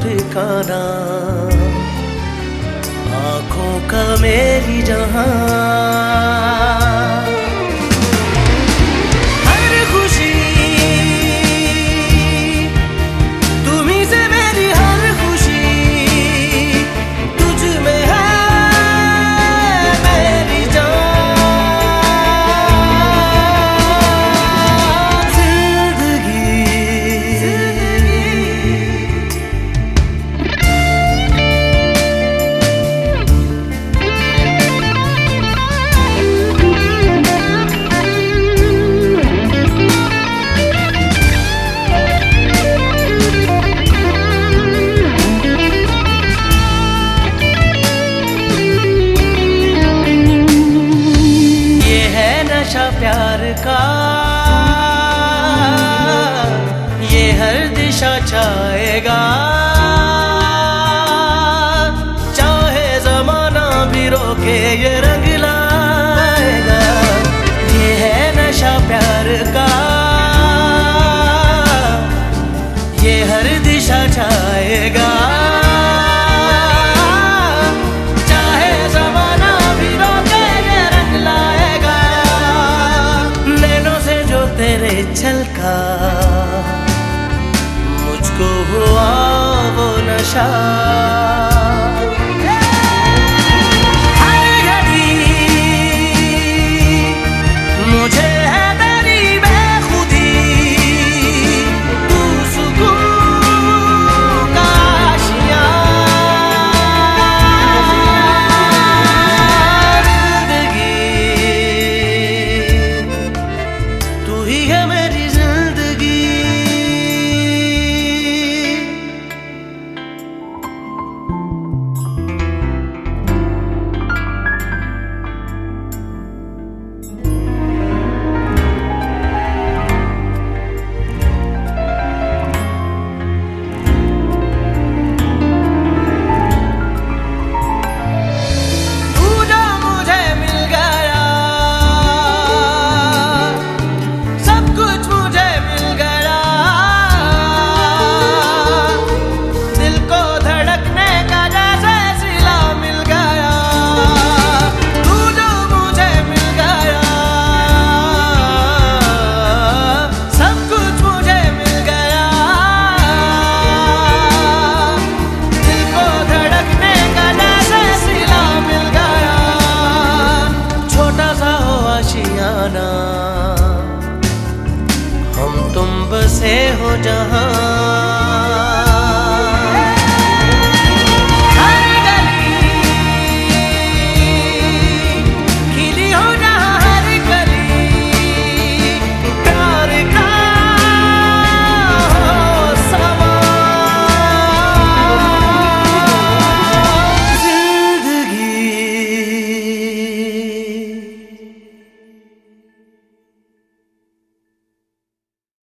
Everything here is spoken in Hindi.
ठिकाना, आँखों का मेरी जहां। नशा प्यार का ये हर दिशा छाएगा, चाहे जमाना भी रोके ये रंग लाएगा। ये है नशा प्यार का ये हर दिशा छाएगा, छलका मुझको हुआ वो नशा। हर घड़ी मुझे है तेरी बेखुदी, तू सुकून का आशियाँ। जिंदगी तू ही है मेरी जिंदगी। हम तुम बसे हो जहां,